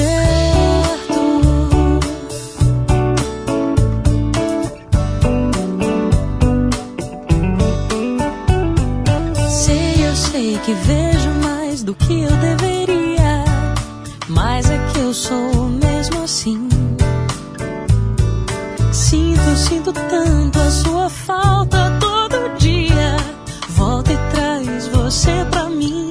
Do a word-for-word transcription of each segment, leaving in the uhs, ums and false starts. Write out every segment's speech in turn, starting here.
certo. Sei, eu sei que vejo mais do que eu deveria, mas é que eu sou mesmo assim. Sinto, sinto tanto a sua falta todo dia. Volta e traz você pra mim.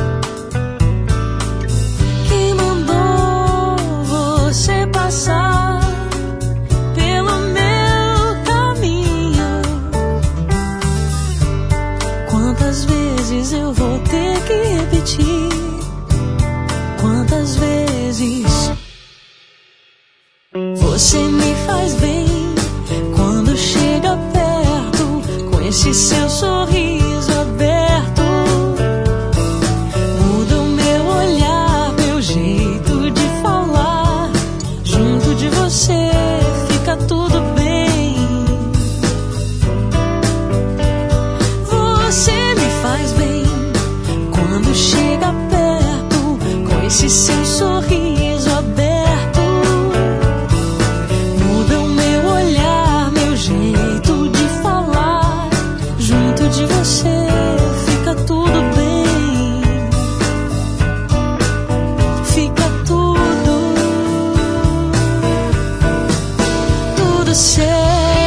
Quem mandou você passar pelo meu caminho? Quantas vezes eu vou ter que repetir? Quantas vezes você me faz bem quando chega perto, com esse seu sorriso aberto? Muda o meu olhar, meu jeito de falar. Junto de você fica tudo bem. Você me faz bem quando chega perto, com esse seu sorriso aberto. Muda o meu olhar, meu jeito de falar. Junto de você fica tudo bem. Fica tudo, tudo certo.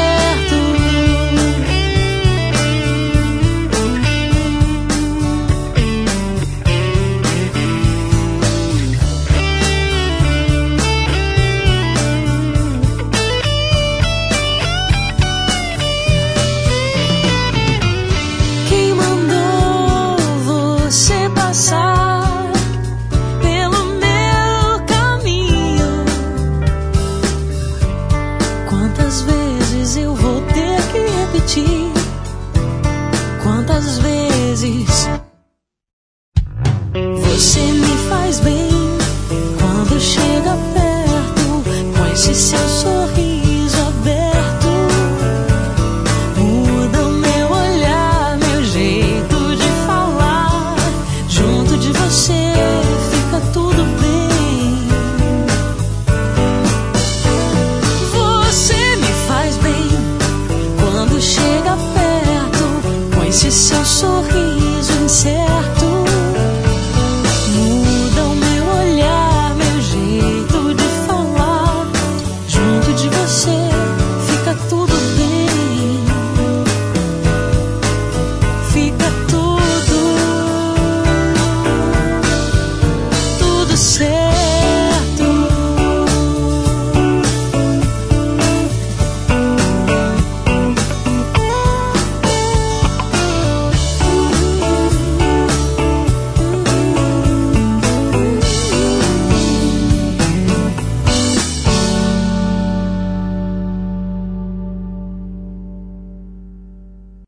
Quem mandou você passar pelo meu caminho? Quantas vezes eu vou ter que repetir? Quantas vezes você me faz bem quando chega perto, com esse seu sorriso